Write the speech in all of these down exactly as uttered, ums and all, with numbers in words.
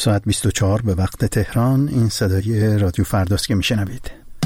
ساعت بیست و چهار به وقت تهران. این صدای رادیو فرداست که میشنوید.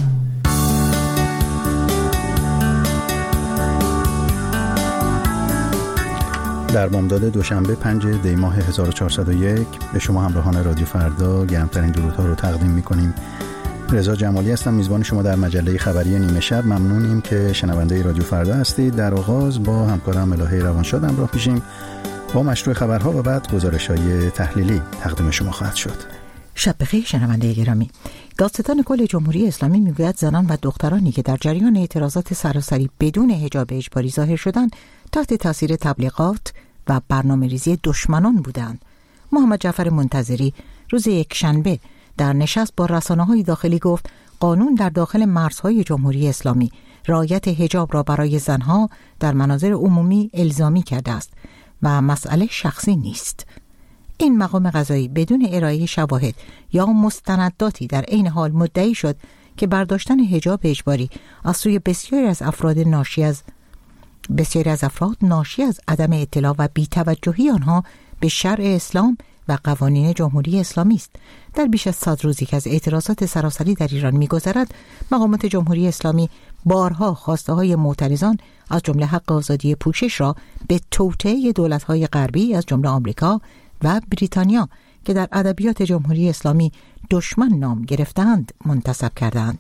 در بامداد دوشنبه پنج دی ماه هزار و چهارصد و یک به شما همراهان رادیو فردا گرمترین درودها رو تقدیم میکنیم. رضا جمالی هستم، میزبان شما در مجله خبری نیمه شب. ممنونیم که شنونده رادیو فردا هستید. در آغاز با همکارم الهه روانشاد همراه میشیم با مشروع خبرها و بعد گزارش‌های تحلیلی تقدیم شما خواهد شد. شب بخیر شنونده گرامی. دادستان کل جمهوری اسلامی میگوید زنان و دخترانی که در جریان اعتراضات سراسری بدون حجاب اجباری ظاهر شدند تحت تاثیر تبلیغات و برنامه‌ریزی دشمنان بودند. محمد جعفر منتظری روز یکشنبه در نشست با رسانه‌های داخلی گفت قانون در داخل مرزهای جمهوری اسلامی رعایت حجاب را برای زنها در مناظر عمومی الزامی کرده است و مسئله شخصی نیست. این مقام قضایی بدون ارائه شواهد یا مستنداتی در عین حال مدعی شد که برداشتن حجاب اجباری از سوی بسیاری از افراد ناشی از بسیاری از افراد ناشی از عدم اطلاع و بی‌توجهی آنها به شرع اسلام و قوانین جمهوری اسلامی است. در بیش از صد روزی که از اعتراضات سراسری در ایران می‌گذرد، مقامات جمهوری اسلامی بارها خواسته‌های معترضان از جمله حق آزادی پوشش را به توطئه دولت‌های غربی از جمله آمریکا و بریتانیا که در ادبیات جمهوری اسلامی دشمن نام گرفتند منتسب کردند.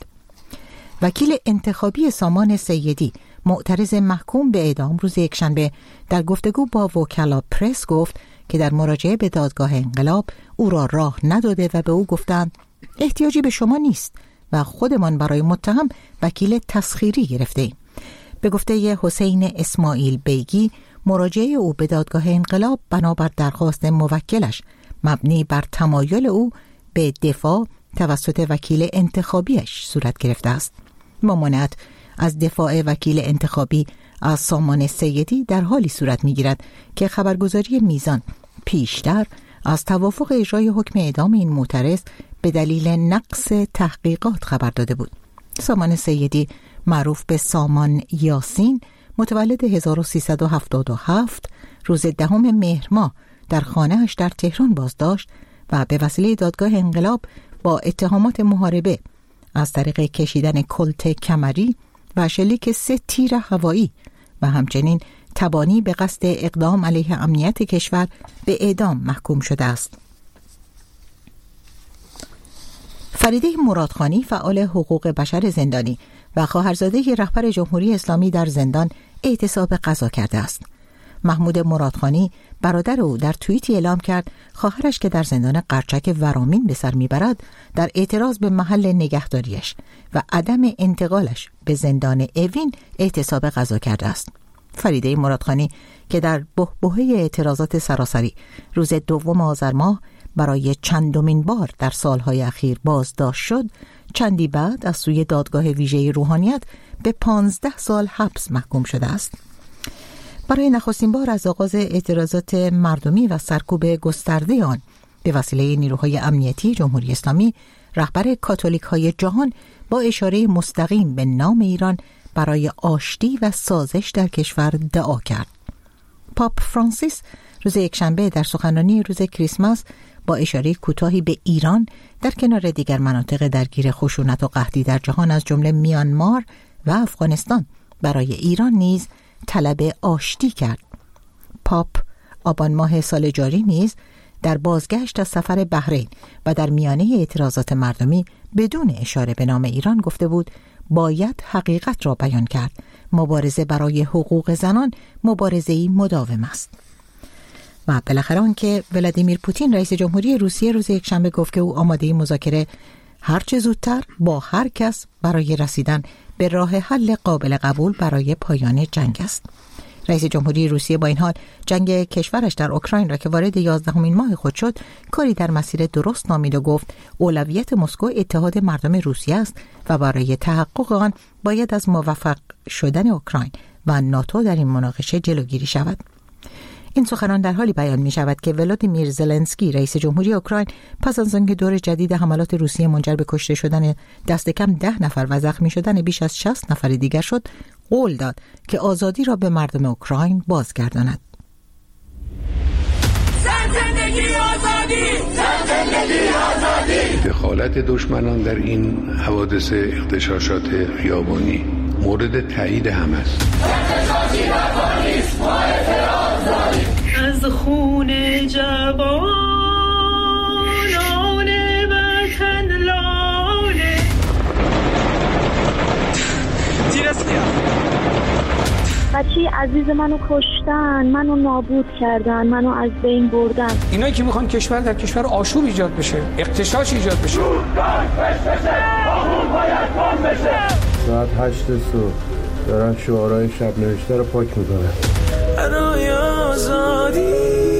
وکیل انتخابی سامان سیدی معترض محکوم به اعدام روز یکشنبه در گفتگو با وکلا پرس گفت که در مراجعه به دادگاه انقلاب او را راه نداده و به او گفتند احتیاجی به شما نیست و خودمان برای متهم وکیل تسخیری گرفته ایم. به گفته حسین اسماعیل بیگی مراجعه او به دادگاه انقلاب بنابر درخواست موکلش مبنی بر تمایل او به دفاع توسط وکیل انتخابیش صورت گرفته است. ممانعت از دفاع وکیل انتخابی از سامان سیدی در حالی صورت می‌گیرد که خبرگزاری میزان پیشتر از توافق اجرای حکم اعدام این معترض به دلیل نقص تحقیقات خبر داده بود. سامان سیدی معروف به سامان یاسین متولد هزار و سیصد و هفتاد و هفت روز دهم مهر ماه در خانه‌اش در تهران بازداشت و به وسیله دادگاه انقلاب با اتهامات محاربه از طریق کشیدن کلت کمری و شلیک سه تیر هوایی و همچنین تبانی به قصد اقدام علیه امنیت کشور به اعدام محکوم شده است. فریده مرادخانی فعال حقوق بشر زندانی و خواهرزاده رهبر جمهوری اسلامی در زندان اعتصاب قضا کرده است. محمود مرادخانی برادر او در توییتی اعلام کرد خواهرش که در زندان قرچک ورامین به سر میبرد در اعتراض به محل نگهداریش و عدم انتقالش به زندان اوین اعتصاب قضا کرده است. فریده مرادخانی که در بحبوحه اعتراضات سراسری روز دوم آذر ماه برای چندمین بار در سالهای اخیر بازداشت شد، چندی بعد از سوی دادگاه ویژه روحانیت به پانزده سال حبس محکوم شده است. برای نخستین بار از آغاز اعتراضات مردمی و سرکوب گسترده آن به وسیله نیروهای امنیتی جمهوری اسلامی، رهبر کاتولیک‌های جهان با اشاره مستقیم به نام ایران برای آشتی و سازش در کشور دعا کرد. پاپ فرانسیس روز یکشنبه در سخنرانی روز کریسمس با اشاره کوتاهی به ایران در کنار دیگر مناطق درگیر خشونت و قحطی در جهان از جمله میانمار و افغانستان برای ایران نیز طلب آشتی کرد. پاپ آبان ماه سال جاری نیز در بازگشت از سفر بحرین و در میانه اعتراضات مردمی بدون اشاره به نام ایران گفته بود باید حقیقت را بیان کرد. مبارزه برای حقوق زنان مبارزه‌ای مداوم است. و بالاخره آنکه ولادیمیر پوتین رئیس جمهوری روسیه روز یکشنبه گفت که او آماده مذاکره هر چه زودتر با هر کس برای رسیدن به راه حل قابل قبول برای پایان جنگ است. رئیس جمهوری روسیه با این حال جنگ کشورش در اوکراین را که وارد یازدهمین ماه خود شد کاری در مسیر درست نامید و گفت اولویت مسکو اتحاد مردم روسیه است و برای تحقق آن باید از موفق شدن اوکراین و ناتو در این مناقشه جلوگیری شود. این سخنان در حالی بیان می شود که ولادیمیر زلنسکی رئیس جمهوری اوکراین پس از آنکه دور جدید حملات روسیه منجر به کشته شدن دست کم ده نفر و زخمی شدن بیش از شصت نفر دیگر شد، قول داد که آزادی را به مردم اوکراین بازگرداند. زندگی آزادی، زندگی دخالت دشمنان در این حوادث اغتشاشات خیابانی مورد تایید هم است. از خون جوانان وطن لاله بچه عزیز منو کشتن، منو نابود کردن، منو از بین بردن. اینایی که میخوان کشور در کشور آشوب ایجاد بشه، اغتشاش ایجاد بشه. ساعت هشت صبح دارن شعارهای شب نوشته رو پاک میکنن. برای آزادی.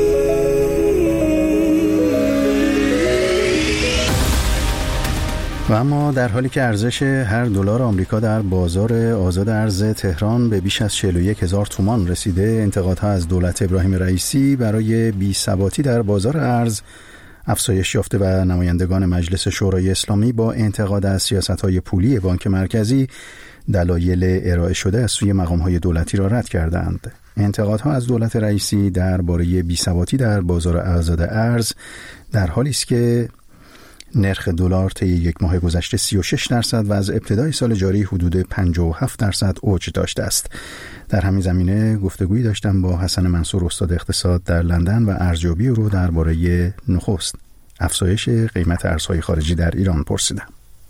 و اما در حالی که ارزش هر دلار آمریکا در بازار آزاد ارز تهران به بیش از چهل و یک هزار تومان رسیده، انتقادها از دولت ابراهیم رئیسی برای بی‌ثباتی در بازار ارز افزایش یافته و نمایندگان مجلس شورای اسلامی با انتقاد از سیاست‌های پولی بانک مرکزی دلایل ارائه شده از سوی مقام‌های دولتی را رد کردند. انتقادها از دولت رئیسی درباره بی‌ثباتی در بازار آزاد ارز در حالی است که نرخ دلار طی یک ماه گذشته سی و شش درصد و از ابتدای سال جاری حدود پنجاه و هفت درصد اوج داشته است. در همین زمینه گفتگویی داشتم با حسن منصور استاد اقتصاد در لندن و ارزیابی رو درباره نخست افزایش قیمت ارزهای خارجی در ایران پرسیدم.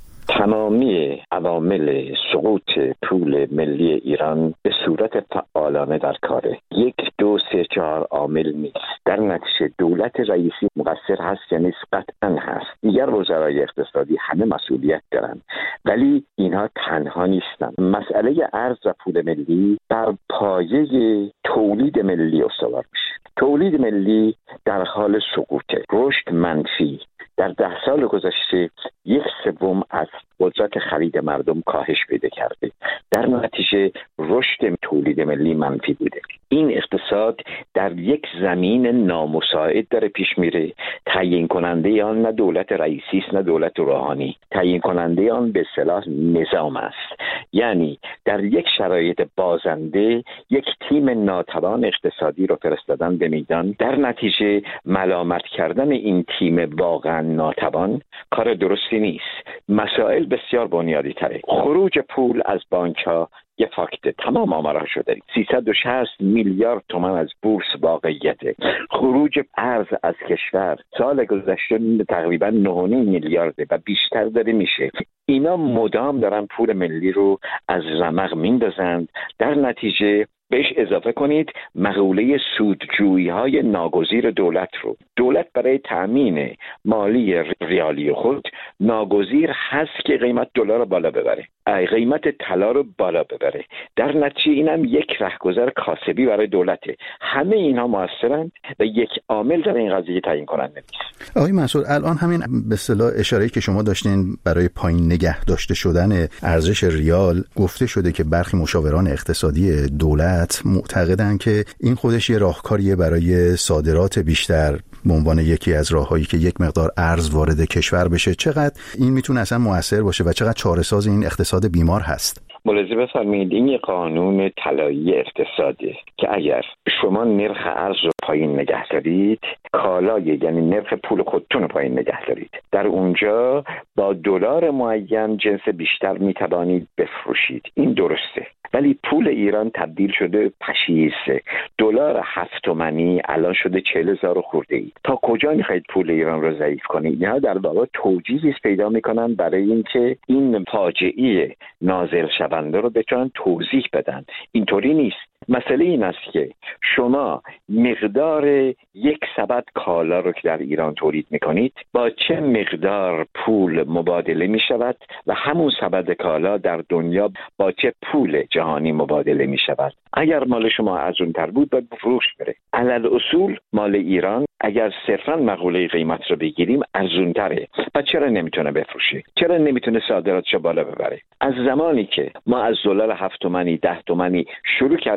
تمامی عوامل سقوط پول ملی ایران به صورت فعالانه در کاره. یک دو سه چهار عامل نیست. در نتیجه دولت رئیسی مقصر هست یا نیست؟ قطعا هست. دیگر وزرای اقتصادی همه مسئولیت دارن، ولی اینها تنها نیستن. مسئله ارز و پول ملی بر پایه تولید ملی استوار میشه. تولید ملی در حال سقوطه، رشد منفی. در ده سال گذشته یک سوم از قدرت خرید مردم کاهش پیدا کرده. در نتیجه رشد تولید ملی منفی بوده. این اقتصاد در یک زمین نامساعد داره پیش میره. تعیین کننده آن نه دولت رئیسی است نه دولت روحانی. تعیین کننده آن به اصطلاح نظام است. یعنی در یک شرایط بازنده یک تیم ناتوان اقتصادی رو فرستادن به میدان. در نتیجه ملامت کردن این تیم واقعا ناتوان کار درستی نیست. مسائل بسیار بنیادی تره. خروج پول از بانک ها یه فاکت، تمام آمارها شده. سیصد و شصت میلیارد تومان از بورس واقعیته. خروج ارز از کشور سال گذشته تقریبا نه و نیم میلیارده و بیشتر داره میشه. اینا مدام دارن پول ملی رو از رمق میندازند. در نتیجه بهش اضافه کنید مقوله سودجویی های ناگزیر دولت رو. دولت برای تأمین مالی ریالی خود ناگزیر هست که قیمت دلار رو بالا ببره، قیمت طلا رو بالا ببره. در نتیجه اینم یک رهگذر کاسبی برای دولته. همه اینها موثرند و یک عامل در این قضیه تعیین کننده نیست. آقای منصور، الان همین به اصطلاح اشاره‌ای که شما داشتین برای پایین نگه داشته شدن ارزش ریال، گفته شده که برخی مشاوران اقتصادی دولت معتقدن که این خودش یه راهکاریه برای صادرات بیشتر به عنوان یکی از راههایی که یک مقدار ارز وارد کشور بشه. چقدر این میتونه اصلا مؤثر باشه و چقدر چاره‌ساز این اقتصاد بیمار هست؟ ملاحظه بفرمایید این یه قانون طلایی اقتصاده که اگر شما نرخ ارز رو پایین نگه دارید، کالای یعنی نرخ پول خودتون رو پایین نگه دارید، در اونجا با دلار معین جنس بیشتر میتوانید بفروشید. این درسته. ولی پول ایران تبدیل شده پشیزه. دلار هفت تومانی الان شده چهل هزار خورده ای. تا کجا میخواید پول ایران رو ضعیف کنید؟ اینها در واقع توجیهی پیدا میکنن برای اینکه این فاجعه نازل شونده رو بتونن توضیح بدن. اینطوری نیست. مسئله این است که شما مقدار یک سبد کالا رو که در ایران تولید میکنید با چه مقدار پول مبادله میشود و همون سبد کالا در دنیا با چه پول جهانی مبادله میشود. اگر مال شما ارزان‌تر بود باید فروش بره. علل اصول مال ایران اگر صرفاً مقوله قیمت رو بگیریم ارزان‌تره. پس چرا نمیتونه بفروشه؟ چرا نمیتونه صادراتش بالا ببره؟ از زمانی که ما از دلار هفت تومانی ده تومانی شروع کردیم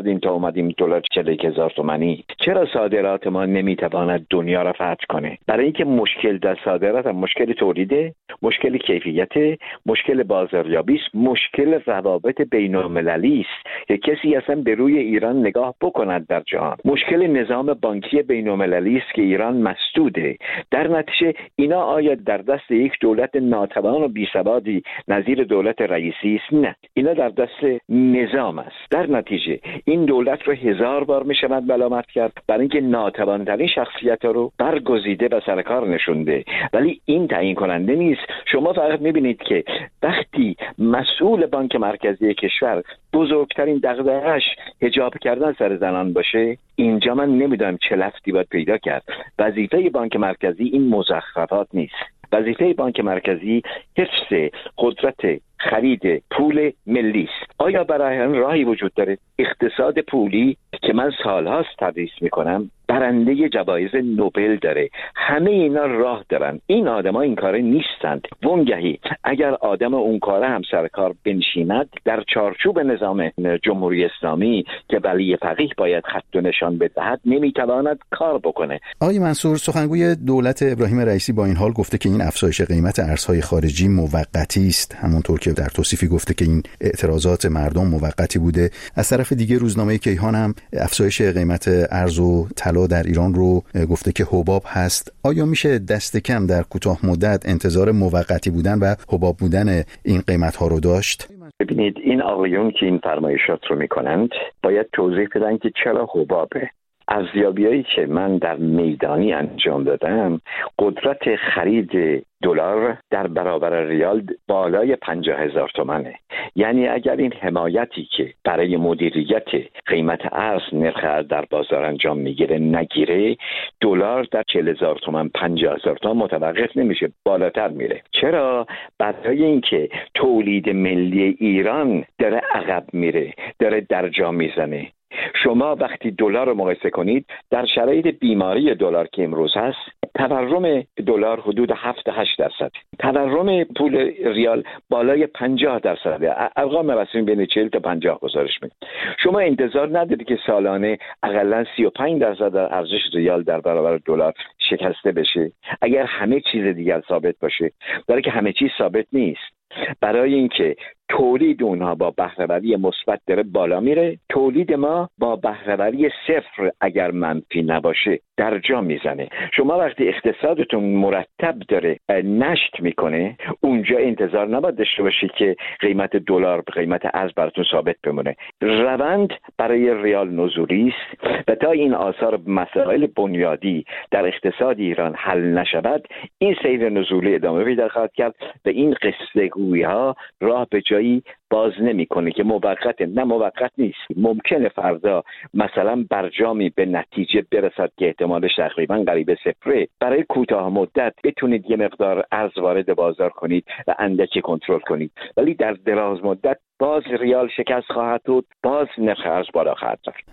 کردیم تا اومدیم دلار چهل و یک هزار تومانی؟ چرا صادرات ما نمیتواند دنیا را فتح کنه؟ برای اینکه مشکل در صادرات هم مشکل تولیده، مشکل کیفیت، مشکل بازاریابی است، مشکل روابط بین‌المللی است که کسی اصلا به روی ایران نگاه بکند در جهان. مشکل نظام بانکی بین‌المللی است که ایران مسدوده. در نتیجه اینا آیا در دست یک دولت ناتوان و بی‌ثباتی نظیر دولت رئیسی است؟ نه، اینا در دست نظام است. در نتیجه این دولت رو هزار بار می شود ملامت کرد برای اینکه ناتوان‌ترین شخصیت رو برگزیده و سر کار نشونده، ولی این تعیین کننده نیست. شما فقط می بینید که وقتی مسئول بانک مرکزی کشور بزرگترین دغدغه‌اش حجاب کردن سر زنان باشه، اینجا من نمیدونم چه لفتی باید پیدا کرد. وظیفه بانک مرکزی این مزخرفات نیست. وظیفه بانک مرکزی حفظ قدرت خرید پول ملی است. آیا برای آن راهی وجود داره؟ اقتصاد پولی که من سالهاست تدریس میکنم برنده جوایز نوبل داره. همه اینا راه دارن. این آدما این کاره نیستند. وانگهی اگر آدم اون کاره هم سر کار بنشیند در چارچوب نظام جمهوری اسلامی که ولی فقیه باید خط و نشان بدهد نمیتواند کار بکنه. آقای منصور، سخنگوی دولت ابراهیم رئیسی با این حال گفته که این افزایش قیمت ارزهای خارجی موقتی است، همونطور که در توصیفی گفته که این اعتراضات مردم موقتی بوده. از طرف دیگه روزنامه کیهان هم افزایش قیمت ارز و طلا در ایران رو گفته که حباب هست. آیا میشه دست کم در کوتاه مدت انتظار موقتی بودن و حباب بودن این قیمت ها رو داشت؟ ببینید این آقایون که این فرمایشات رو میکنند باید توضیح بدن که چرا حبابه. ارزیابی‌هایی که من در میدانی انجام دادم، قدرت خرید دلار در برابر ریال بالای پنجاه هزار تومنه. یعنی اگر این حمایتی که برای مدیریت قیمت ارز نرخ ارز در بازار انجام میگیره نگیره، دلار در چهل هزار تومن پنجاه هزار تومن متوقف نمیشه، بالاتر میره. چرا؟ برای اینکه تولید ملی ایران داره عقب میره، داره درجا میزنه. شما وقتی دلار رو مقایسه کنید در شرایط بیماری دلار که امروز هست، تورم دلار حدود هفت تا هشت درصد، تورم پول ریال بالای پنجاه درصد، ارقام رسمی بین چهل تا پنجاه گزارش میده. شما انتظار ندارید که سالانه حداقل سی و پنج درصد در ارزش ریال در برابر دلار شکسته بشه اگر همه چیز دیگر ثابت باشه؟ برای که همه چیز ثابت نیست. برای اینکه تولید اونها با بهره‌وری مثبت داره بالا میره، تولید ما با بهره‌وری صفر اگر منفی نباشه در جا میزنه. شما وقتی اقتصادتون مرتب داره نشت میکنه، اونجا انتظار نباید داشته باشید که قیمت دلار به قیمت ارز براتون ثابت بمونه. روند برای ریال نزولی است و تا این آثار مسائل بنیادی در اقتصاد ایران حل نشود، این سیر نزولی ادامه پیدا خواهد کرد و این قصه گویی ها راه به جایی باز نمیکنه که موقت. نه موقت نیست، ممکنه فردا مثلا برجامی به نتیجه برسد که احتمالش تقریبا قریب صفره. برای کوتاه مدت بتونید یه مقدار ارز وارد بازار کنید و اندکی کنترل کنید، ولی در دراز مدت باز ریال شکست خواهد بود، باز نرخ ارز بالا خواهد رفت.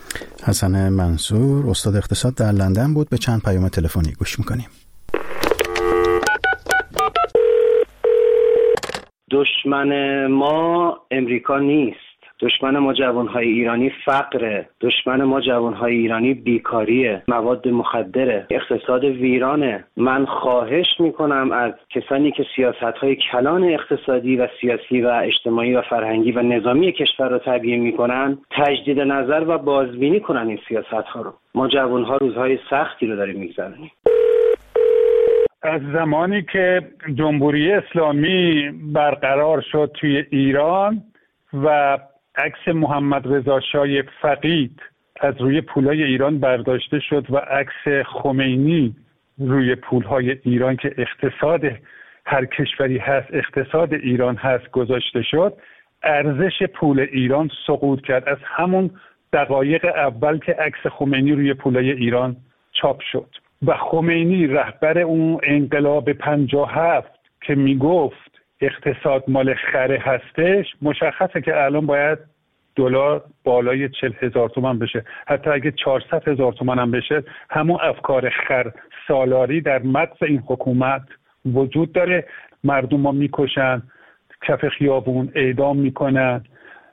حسن منصور استاد اقتصاد در لندن بود. به چند پیام تلفنی گوش میکنیم. دشمن ما امریکا نیست. دشمن ما جوانهای ایرانی فقره. دشمن ما جوانهای ایرانی بیکاریه، مواد مخدره، اقتصاد ویرانه. من خواهش میکنم از کسانی که سیاستهای کلان اقتصادی و سیاسی و اجتماعی و فرهنگی و نظامی کشور رو تبیین میکنن تجدید نظر و بازبینی کنن این سیاستها رو. ما جوانها روزهای سختی رو داریم میگذرونیم. از زمانی که جمهوری اسلامی برقرار شد توی ایران و عکس محمد رضا شاه فقید از روی پولهای ایران برداشته شد و عکس خمینی روی پولهای ایران که اقتصاد هر کشوری هست، اقتصاد ایران هست، گذاشته شد، ارزش پول ایران سقوط کرد. از همون دقایق اول که عکس خمینی روی پولهای ایران چاپ شد و خمینی رهبر اون انقلاب پنجاه و هفت که میگفت اقتصاد مال خره هستش، مشخصه که الان باید دلار بالای چهل هزار تومان بشه. حتی اگه چهارصد هزار تومان هم بشه، همون افکار خر سالاری در مغز این حکومت وجود داره. مردم رو میکشن، کف خیابون اعدام میکنن،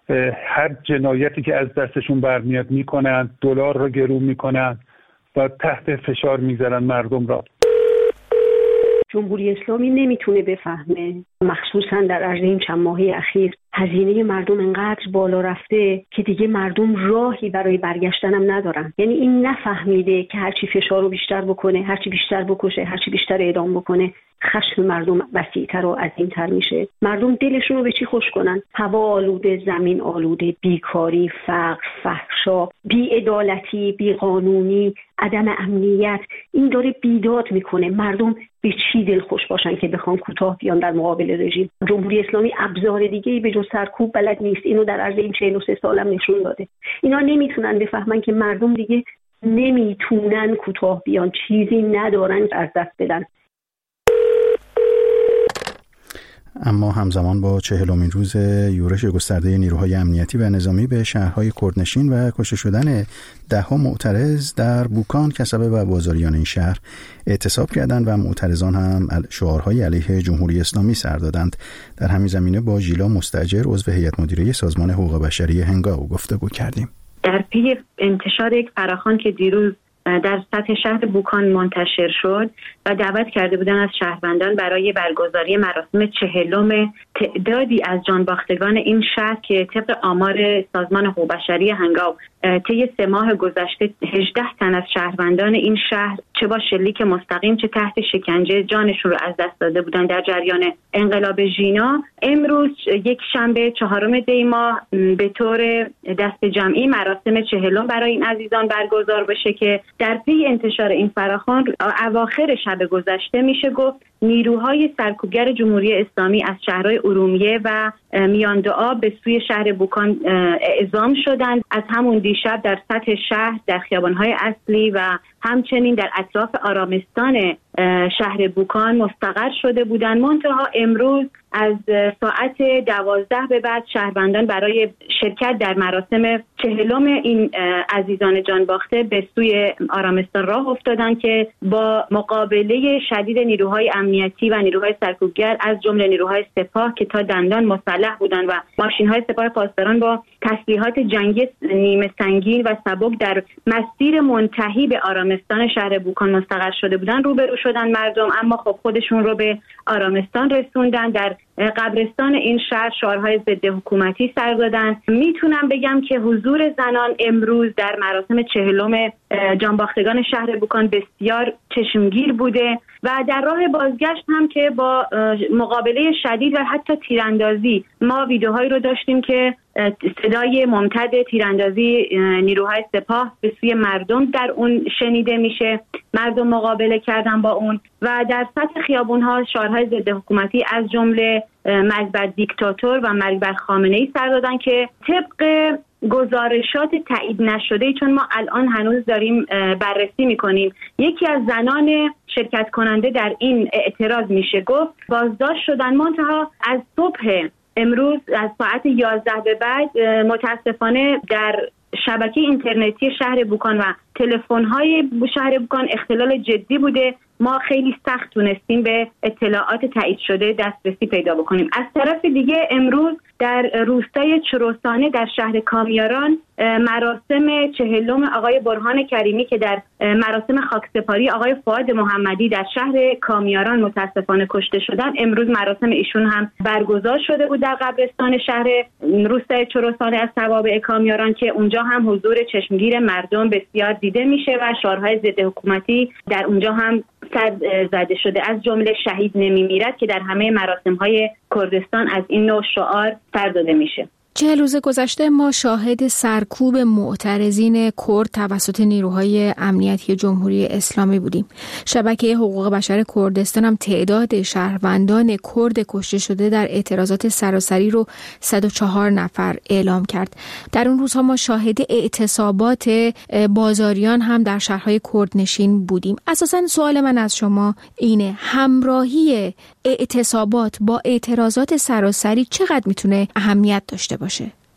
هر جنایتی که از دستشون برمیاد میکنن، دلار رو گرو میکنن و تحت فشار میذارن مردم را. جمهوری اسلامی نمیتونه بفهمه، مخصوصا در عرض این چند ماهه اخیر هزینه مردم انقدر بالا رفته که دیگه مردم راهی برای برگشتن هم ندارن. یعنی این نفهمیده که هرچی فشار رو بیشتر بکنه، هرچی بیشتر بکشه، هرچی بیشتر اعدام بکنه، خشم مردم وسیع‌تر و عظیم‌تر میشه. مردم دلشون رو به چی خوش کنن؟ هوا آلوده، زمین آلوده، بیکاری، فقر، فحشا، بی‌عدالتی، بی‌قانونی، عدم امنیت، این داره بیداد میکنه. مردم به چی دل خوش باشن که بخوان کوتاه بیان در مقابل رژیم؟ جمهوری اسلامی ابزار دیگه‌ای به جز سرکوب بلد نیست. اینو در عرض این چهل و سه سالم نشون داده. اینا نمیتونن بفهمن که مردم دیگه نمیتونن کوتاه بیان، چیزی ندارن از دست بدن. اما همزمان با چهلمین روز یورش گسترده نیروهای امنیتی و نظامی به شهرهای کردنشین و کشته شدن ده‌ها معترض در بوکان، کسبه و بازاریان این شهر اعتصاب کردند و معترضان هم شعارهای علیه جمهوری اسلامی سر دادند. در همین زمینه با ژیلا مستاجر عضو هیئت مدیره سازمان حقوق بشری هنگاو گفتگو کردیم. در پی انتشار یک فراخوان که دیروز در سطح شهر بوکان منتشر شد و دعوت کرده بودن از شهروندان برای برگزاری مراسم چهلم تعدادی از جانباختگان این شهر که طبق آمار سازمان حقوق بشری هنگاو طی سه ماه گذشته هجده تن از شهروندان این شهر چه با شلیک مستقیم چه تحت شکنجه جانشون رو از دست داده بودن در جریان انقلاب ژینا، امروز یک شنبه چهارم دی ماه به طور دست جمعی مراسم چهلم برای این عزیزان برگزار بشه که در پی انتشار این فراخوان اواخر شب گذشته میشه گفت نیروهای سرکوبگر جمهوری اسلامی از شهرهای ارومیه و میاندعا به سوی شهر بوکان اعزام شدند. از همون دیشب در سطح شهر، در خیابانهای اصلی و همچنین در اطراف آرامستان شهر بوکان مستقر شده بودند. منتها امروز از ساعت دوازده به بعد شهروندان برای شرکت در مراسم چهلم این عزیزان جانباخته به سوی آرامستان راه افتادند که با مقابله شدید نیروهای امنیتی و نیروهای سرکوبگر از جمله نیروهای سپاه که تا دندان مسلح بودند و ماشین‌های سپاه پاسداران با تسلیحات جنگی نیمه سنگین و سبک در مسیر منتهی به آرامستان شهر بوکان مستقر شده بودند روبرو شدن مردم، اما خب خودشون رو به آرامستان رسوندن. در قبرستان این شهر شعارهای ضد حکومتی سر دادن. میتونم بگم که حضور زنان امروز در مراسم چهلم جانباختگان شهر بوکان بسیار چشمگیر بوده و در راه بازگشت هم که با مقابله شدید و حتی تیراندازی، ما ویدیوهایی رو داشتیم که صدای ممتد تیراندازی نیروهای سپاه به سوی مردم در اون شنیده میشه، مردم مقابله کردن با اون و در سطح خیابون‌ها شعارهای ضد حکومتی از جمله مرگ بر دیکتاتور و مرگ بر خامنه‌ای سر دادن که طبق گزارشات تایید نشده، چون ما الان هنوز داریم بررسی میکنیم، یکی از زنان شرکت کننده در این اعتراض میشه گفت بازداشت شدن. منتها از صبح امروز از ساعت یازده به بعد متاسفانه در شبکه اینترنتی شهر بوکان و تلفن‌های شهر بوکان اختلال جدی بوده. ما خیلی سخت تونستیم به اطلاعات تایید شده دسترسی پیدا بکنیم. از طرف دیگه امروز در روستای چروسانه در شهر کامیاران مراسم چهلم آقای برهان کریمی که در مراسم خاکسپاری آقای فؤاد محمدی در شهر کامیاران متاسفانه کشته شدن، امروز مراسم ایشون هم برگزار شده بود در قبرستان شهر روستای چروسانه از توابع کامیاران که اونجا هم حضور چشمگیر مردم بسیار دیده میشه و شعارهای ضد حکومتی در اونجا هم سر زده شده، از جمله شهید نمیمیرد که در همه مراسم‌های کردستان از این نوع شعار سر داده میشه. چهل روز گذشته ما شاهد سرکوب معترضین کرد توسط نیروهای امنیتی جمهوری اسلامی بودیم. شبکه حقوق بشر کردستان هم تعداد شهروندان کرد کشته شده در اعتراضات سراسری رو صد و چهار نفر اعلام کرد. در اون روزها ما شاهد اعتصابات بازاریان هم در شهرهای کردنشین بودیم. اساساً سوال من از شما اینه، همراهی اعتصابات با اعتراضات سراسری چقدر میتونه اهمیت داشته باشه؟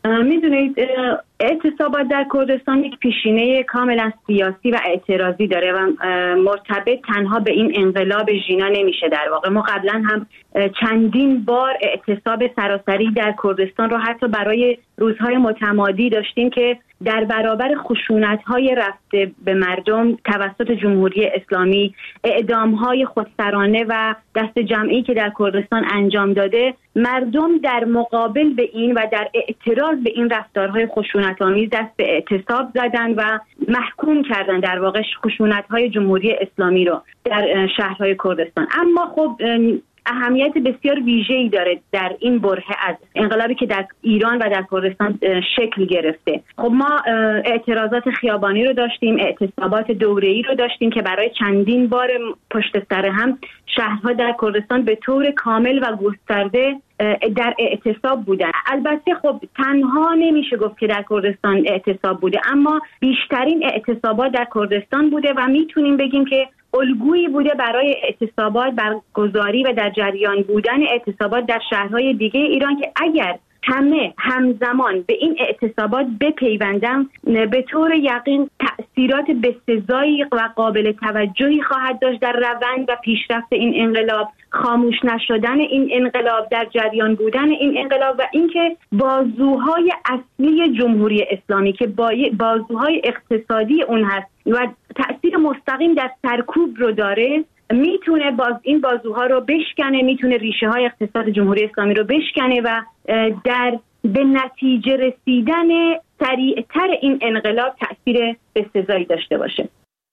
میدونید اعتصابات در کردستان یک پیشینه کاملا سیاسی و اعتراضی داره و مرتبط تنها به این انقلاب ژینا نمیشه. در واقع ما قبلا هم چندین بار اعتصاب سراسری در کردستان رو حتی برای روزهای متمادی داشتیم که در برابر خشونت‌های رفته به مردم توسط جمهوری اسلامی، اعدام‌های خودسرانه و دست جمعی که در کردستان انجام داده، مردم در مقابل به این و در اعتراض به این رفتارهای خشونت‌آمیز دست به اعتصاب زدن و محکوم کردن در واقع خشونت‌های جمهوری اسلامی رو در شهرهای کردستان. اما خب اهمیت بسیار ویژه‌ای داره در این برهه از انقلابی که در ایران و در کردستان شکل گرفته. خب ما اعتراضات خیابانی رو داشتیم، اعتصابات دوره‌ای رو داشتیم که برای چندین بار پشت سر هم شهرها در کردستان به طور کامل و گسترده در اعتصاب بودن. البته خب تنها نمیشه گفت که در کردستان اعتصاب بوده، اما بیشترین اعتصابات در کردستان بوده و میتونیم بگیم که الگویی بوده برای اعتصابات برگزاری و در جریان بودن اعتصابات در شهرهای دیگه ایران که اگر همه همزمان به این اعتصابات بپیوندن به طور یقین تأثیرات بسزایی و قابل توجهی خواهد داشت در روند و پیشرفت این انقلاب، خاموش نشدن این انقلاب، در جریان بودن این انقلاب و اینکه بازوهای اصلی جمهوری اسلامی که بازوهای اقتصادی اون هست و تأثیر مستقیم در سرکوب رو داره، میتونه باز این بازوها رو بشکنه، میتونه ریشه های اقتصاد جمهوری اسلامی رو بشکنه و در به نتیجه رسیدن سریعتر این انقلاب تأثیر بسزایی داشته باشه.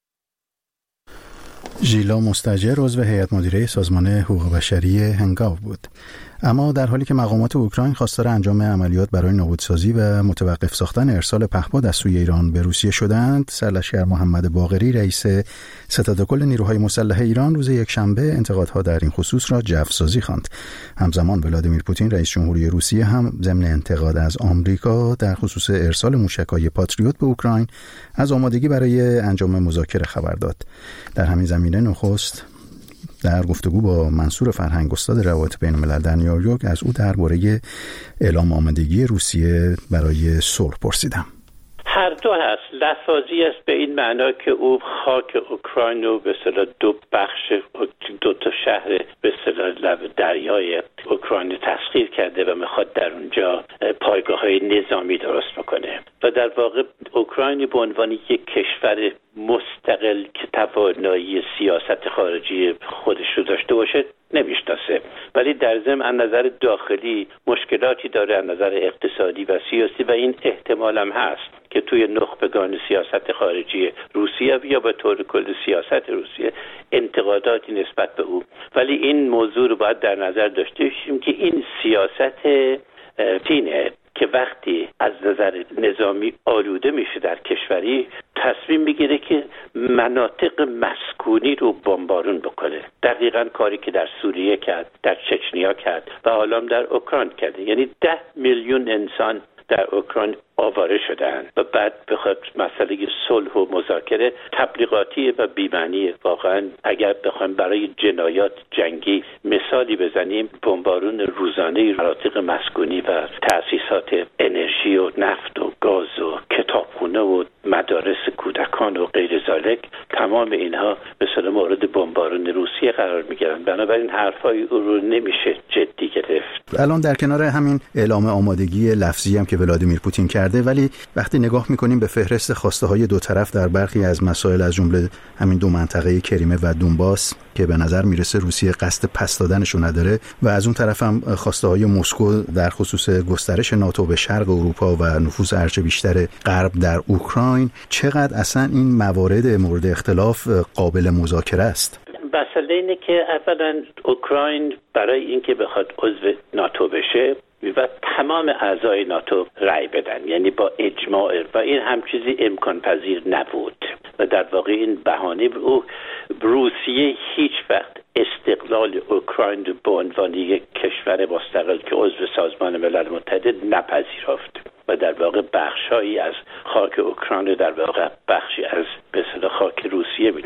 ژیلا مستاجر عضو هیئت مدیره سازمان حقوق بشری هنگاو بود. اما در حالی که مقامات اوکراین خواستار انجام عملیات برای نابودسازی و متوقف ساختن ارسال پهپاد از سوی ایران به روسیه شدند، سرلشکر محمد باقری رئیس ستادکل نیروهای مسلح ایران روز یکشنبه انتقادها در این خصوص را جوسازی خواند. همزمان ولادیمیر پوتین رئیس جمهوری روسیه هم ضمن انتقاد از آمریکا در خصوص ارسال موشک‌های پاتریوت به اوکراین از آمادگی برای انجام مذاکره خبر داد. در همین زمینه نخست در گفتگو با منصور فرهنگ استاد روابط بین الملل در نیویورک از او درباره اعلام آمادگی روسیه برای صلح پرسیدم. هر دو هست. لحظازی است به این معنا که او خاک اوکراین رو به اصطلاح دو بخش، دو تا شهر به اصطلاح لب دریای اوکراین تسخیر کرده و میخواد در اونجا پایگاه‌های نظامی درست بکنه و در واقع اوکراین به عنوان یک کشور مستقل که توانایی سیاست خارجی خودش رو داشته باشه نمیشناسه، ولی در ضمن از نظر داخلی مشکلاتی داره از نظر اقتصادی و سیاسی و این احتمال هم هست که توی نخبگان سیاست خارجی روسیه یا به طور کل سیاست روسیه انتقاداتی نسبت به او، ولی این موضوع رو باید در نظر داشته باشیم که این سیاست تینه که وقتی از نظر نظامی آلوده میشه در کشوری تصمیم میگیره که مناطق مسکونی رو بمبارون بکنه. دقیقاً کاری که در سوریه کرد، در چچنیا کرد و حالا در اوکراین کرده. یعنی ده میلیون انسان در اوکراین آواره شدن و بعد بخواد مسئله صلح و مذاکره تبلیغاتی و بی‌معنی. واقعا اگر بخوایم برای جنایات جنگی مثالی بزنیم، بمبارون روزانه مناطق مسکونی و تأسیسات انرژی و نفت و گاز و کتابخونه و مدارس کودکان و غیر ذالک، تمام اینها به صورت مورد بمبارون روسیه قرار می‌گیرن. بنابراین حرفای او رو نمیشه جدی گرفت. الان در کنار همین اعلام آمادگی لفظی هم که ولادیمیر پوتین کرده، ولی وقتی نگاه میکنیم به فهرست خواسته های دو طرف در برخی از مسائل از جمله همین دو منطقه کریمه و دونباس که به نظر میرسه روسیه قصد پس دادنشو نداره و از اون طرف هم خواسته های مسکو در خصوص گسترش ناتو به شرق اروپا و نفوذ هرچه بیشتر غرب در اوکراین، چقدر اصلا این موارد مورد اختلاف قابل مذاکره است؟ مسئله اینه که اولا اوکراین برای اینکه بخواد عضو ناتو بشه و تمام اعضای ناتو رأی بدن، یعنی با اجماع، و این هم چیزی امکان پذیر نبود و در واقع این بهانه او روسیه هیچ وقت استقلال اوکراین به عنوان یک کشور مستقل که عضو سازمان ملل متحد نپذیرفت و در واقع بخشایی از خاک اوکراین در واقع بخشی از به اصطلاح خاک روسیه میدونه.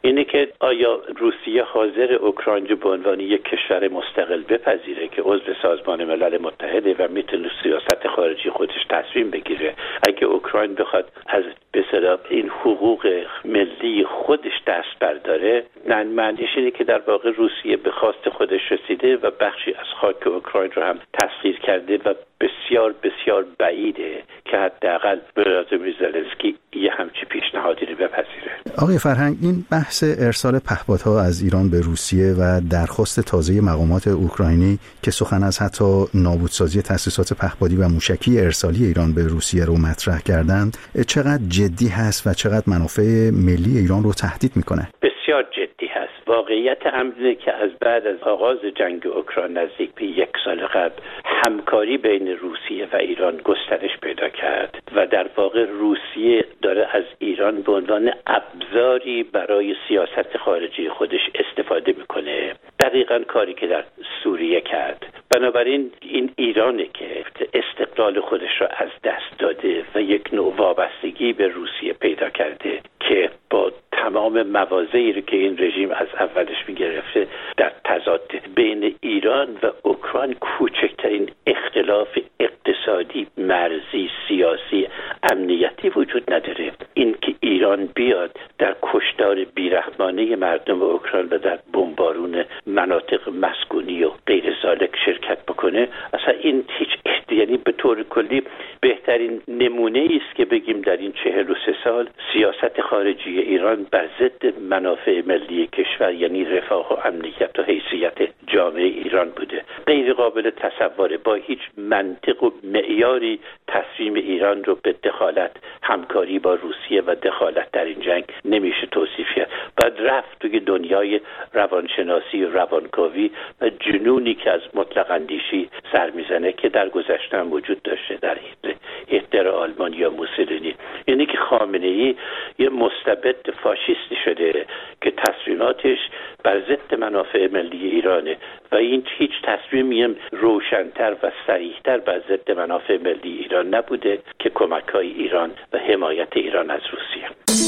اینه که آیا روسیه حاضر اوکراین رو به عنوان یک کشور مستقل بپذیره که عضو سازمان ملل متحده و میتونه سیاست خارجی خودش تصمیم بگیره؟ اگه اوکراین بخواد از به اصطلاح این حقوق ملی خودش دست برداره، نه معنیش اینه که در واقع روسیه به خواست خودش رسیده و بخشی از خاک اوکراین رو هم تسخیر کرده و بسیار بسیار بعیده که حداقل ولادیمیر زلنسکی یه همچی پیشنهادی رو بپذیره. آقای فرهنگ، این بحث ارسال پهپادها از ایران به روسیه و درخواست تازه مقامات اوکراینی که سخن از حتی نابودسازی تأسیسات پهپادی و موشکی ارسالی ایران به روسیه رو مطرح کردند، چقدر جدی هست و چقدر منافع ملی ایران رو تهدید میکنه؟ بسیار جدی هست. واقعیت امره که از بعد از آغاز جنگ اوکراین نزدیک به یک سال قبل همکاری بین روسیه و ایران گسترش پیدا کرد و در واقع روسیه داره از ایران به عنوان ابزاری برای سیاست خارجی خودش استفاده میکنه. دقیقاً کاری که در سوریه کرد. بنابراین این ایرانه که استقلال خودش را از دست داده و یک نوع وابستگی به روسیه پیدا کرده که با تمام مواضعی رو که این رژیم از اولش میگرفته در تضاد بین ایران و اوکراین کوچکترین اختلاف اقتصادی، مرزی، سیاسی، امنیتی وجود نداره. این که ایران بیاد در کشتار بیرحمانه مردم اوکراین و در بمبارون مناطق مسکونی و غیر ذالک شرکت بکنه، اصلا این هیچ یعنی به طور کلی بهترین نمونه است که بگیم در این چهل و سه سال سیاست خارجی ایران بر ضد منافع ملی کشور، یعنی رفاه و امنیت و حیثیت جامعه ایران بوده. غیر قابل تصوره. با هیچ منطق و معیاری تصمیم ایران رو به دخالت، همکاری با روسیه و دخالت در این جنگ نمیشه توصیف کرد. بعد رفت توی دنیای روانشناسی و روانکاوی و جنونی که از مطلق اندیشی سر میزنه که در گذشته هم وجود داشته در هیتلر آلمان یا موسولینی. یعنی که خامنه‌ای یه مستبد فاشیستی شده که تصمیماتش بر ضد منافع ملی ایرانه و این هیچ تصمیمی روشن‌تر و صریح‌تر بر ضد منافع ملی ایران نبوده که کمک‌های ایران و حمایت ایران از روسیه.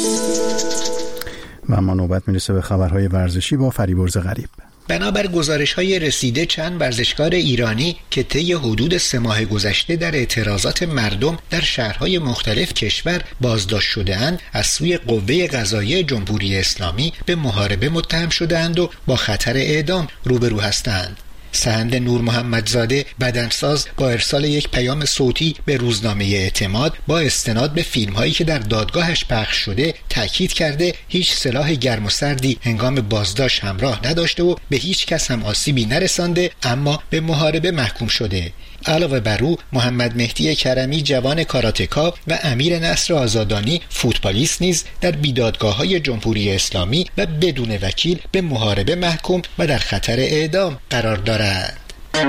و اما نوبت میرسه به خبرهای ورزشی با فریبرز غریب. بنابر گزارش‌های رسیده، چند ورزشکار ایرانی که طی حدود سه ماه گذشته در اعتراضات مردم در شهرهای مختلف کشور بازداشت شده‌اند، از سوی قوه قضاییه جمهوری اسلامی به محاربه متهم شده‌اند و با خطر اعدام روبرو هستند. سهند نور محمدزاده، بدنساز، با ارسال یک پیام صوتی به روزنامه اعتماد با استناد به فیلم‌هایی که در دادگاهش پخش شده تاکید کرده هیچ سلاح گرم و سردی هنگام بازداشت همراه نداشته و به هیچ کس هم آسیبی نرسانده، اما به محاربه محکوم شده. علاوه بر او، محمد مهدی کرمی، جوان کاراتکا و امیر نصر آزادانی، فوتبالیست، نیز در بیدادگاه‌های جمهوری اسلامی و بدون وکیل به محاربه محکوم و در خطر اعدام قرار دارند.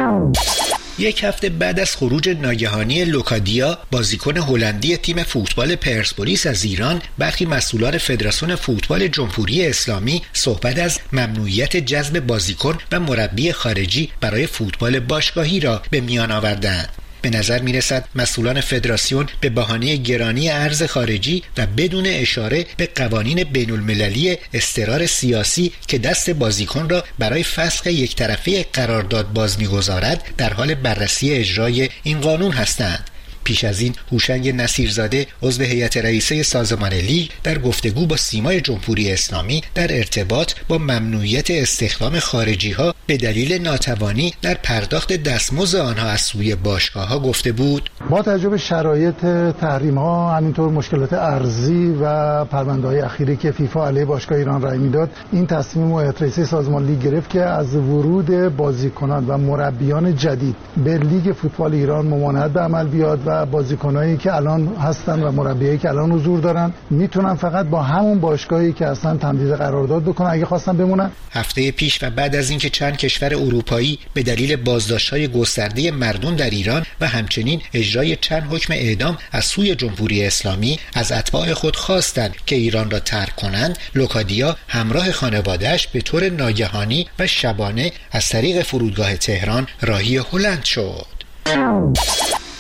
یک هفته بعد از خروج ناگهانی لوکادیا، بازیکن هلندی تیم فوتبال پرسپولیس از ایران، برخی مسئولان فدراسیون فوتبال جمهوری اسلامی صحبت از ممنوعیت جذب بازیکن و مربی خارجی برای فوتبال باشگاهی را به میان آوردند. به نظر می رسد مسئولان فدراسیون به بهانه گرانی ارز خارجی و بدون اشاره به قوانین بین المللی اضطرار سیاسی که دست بازیکن را برای فسخ یک طرفه قرارداد باز می گذارد، در حال بررسی اجرای این قانون هستند. پیش از این هوشنگ نصیرزاده، عضو هیئت رئیسه سازمان لیگ، در گفتگو با سیمای جمهوری اسلامی در ارتباط با ممنوعیت استخدام خارجی ها به دلیل ناتوانی در پرداخت دستمزد آنها از سوی باشگاه ها گفته بود: با توجه به شرایط تحریم ها، همینطور مشکلات ارزی و پرونده های اخیری که فیفا علیه باشگاه ایران رأی میداد، این تصمیم هیئت رئیسه سازمان لیگ گرفت که از ورود بازیکنان و مربیان جدید به لیگ فوتبال ایران ممانعت به عمل بیاد و بازیکنایی که الان هستن و مربیایی که الان حضور دارن میتونن فقط با همون باشگاهی که اصلا تمدید قرارداد بکنن اگه خواستن بمونن. هفته پیش و بعد از اینکه چند کشور اروپایی به دلیل بازداشت‌های گسترده مردم در ایران و همچنین اجرای چند حکم اعدام از سوی جمهوری اسلامی از اتباع خود خواستند که ایران را ترک کنند، لوکادیا همراه خانواده‌اش به طور ناگهانی و شبانه از طریق فرودگاه تهران راهی هلند شد.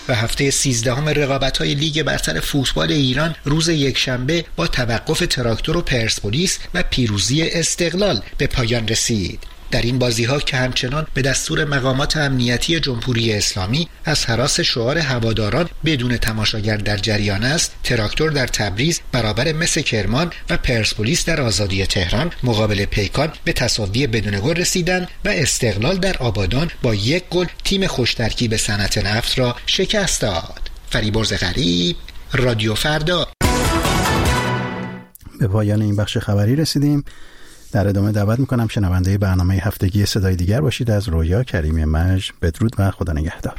و هفته سیزدهم رقابت‌های لیگ برتر فوتبال ایران روز یکشنبه با توقف تراکتور و پرسپولیس و پیروزی استقلال به پایان رسید. در این بازی‌ها که همچنان به دستور مقامات امنیتی جمهوری اسلامی از هراس شعار هواداران بدون تماشاگر در جریان است، تراکتور در تبریز برابر مس کرمان و پرسپولیس در آزادی تهران مقابل پیکان به تساوی بدون گل رسیدند و استقلال در آبادان با یک گل تیم خوش‌ترکیب صنعت نفت را شکست داد. فریبرز غریب، رادیو فردا. به پایان این بخش خبری رسیدیم. در ادامه دعوت میکنم شنونده برنامه هفتگی صدای دیگر باشید. از رویا کریمی مژ بدرود و خدا نگهدار.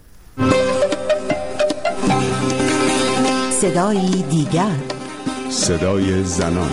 صدای دیگر، صدای زنان.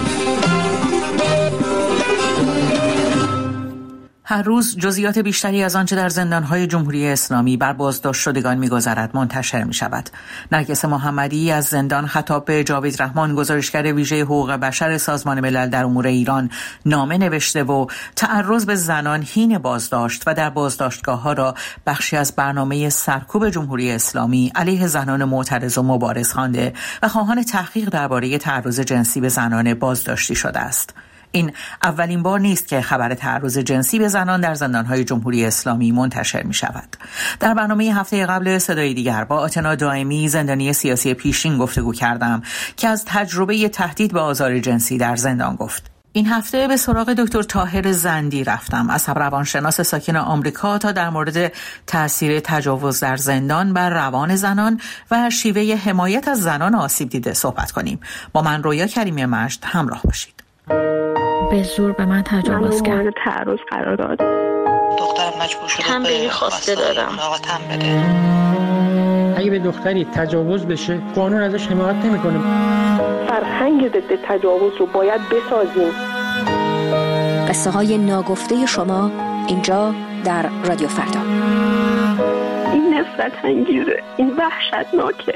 هر روز جزئیات بیشتری از آنچه در زندان‌های جمهوری اسلامی بر بازداشت شدگان می‌گذرد منتشر می‌شود. نرگس محمدی از زندان خطاب به جاوید رحمان، گزارشگر ویژه حقوق بشر سازمان ملل در امور ایران، نامه نوشته و تعرض به زنان حین بازداشت و در بازداشتگاه‌ها را بخشی از برنامه سرکوب جمهوری اسلامی علیه زنان معترض و مبارز خوانده و خواهان تحقیق درباره تعرض جنسی به زنان بازداشتی شده است. این اولین بار نیست که خبر تعرض جنسی به زنان در زندان‌های جمهوری اسلامی منتشر می شود. در برنامه هفته قبل صدای دیگر با آتنا دائمی، زندانی سیاسی پیشین، گفتگو کردم که از تجربه تهدید به آزار جنسی در زندان گفت. این هفته به سراغ دکتر طاهر زندی رفتم، عصب روانشناس ساکن آمریکا، تا در مورد تأثیر تجاوز در زندان بر روان زنان و شیوه حمایت از زنان آسیب دیده صحبت کنیم. با من رویا کریمی مژ همراه باشید. به زور به من تجاوز کرد. من تعرض قرار داد. دخترم مجبور شده هم به خواسته دادم. ملاقاتم بده. اگه به دختری تجاوز بشه قانون ازش حمایت نمیکنه. فرهنگ ضد تجاوز رو باید بسازیم. قصه های ناگفته شما اینجا در رادیو فردا. این نفرت انگیزه، این وحشتناکه.